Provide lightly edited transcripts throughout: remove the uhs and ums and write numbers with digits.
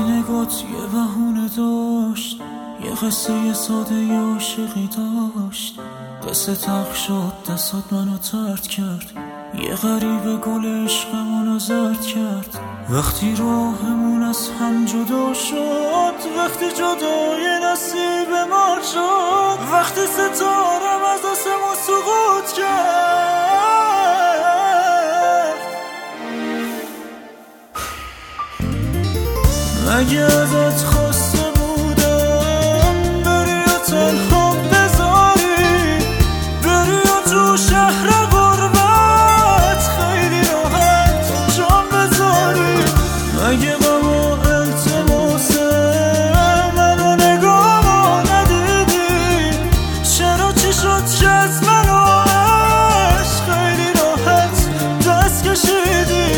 نگات یه بهونه داشت، یه قصه ساده یه عاشقی داشت. قصه تلخ شد دستات منو طرد کرد، یه غریبه گل عشقمونو زرد کرد. وقتی راهمون از هم جدا شد، وقتی جدای نصیب ما شد، وقتی ستارم از آسمون سقوط کرد. مگه ازت خواسته بودم بری و تنها بذاری، بری و تو شهر غربت خیلی راحت جان بذاری. مگه غم و التماس منو نگاه ندیدی؟ چرا چی شد که از منو عشق خیلی راحت دست کشیدی؟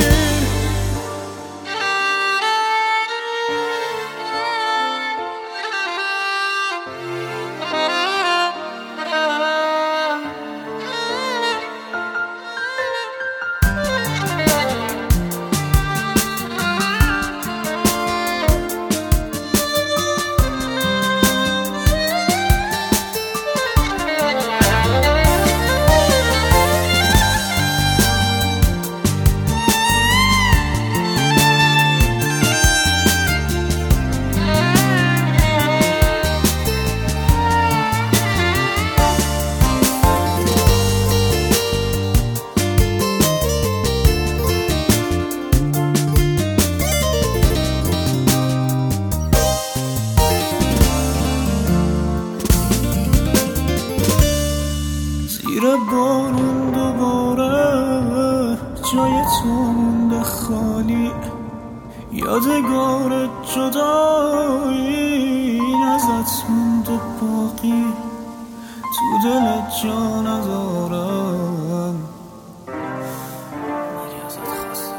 زیر بارون دوباره جای تو مونده خالی، یادگار جدایی ازت مونده باقی. تو دلت جا ندارم، مگه ازت خواسته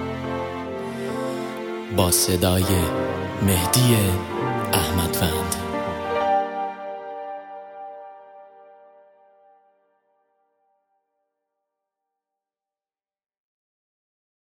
با صدای مهدی احمدوند.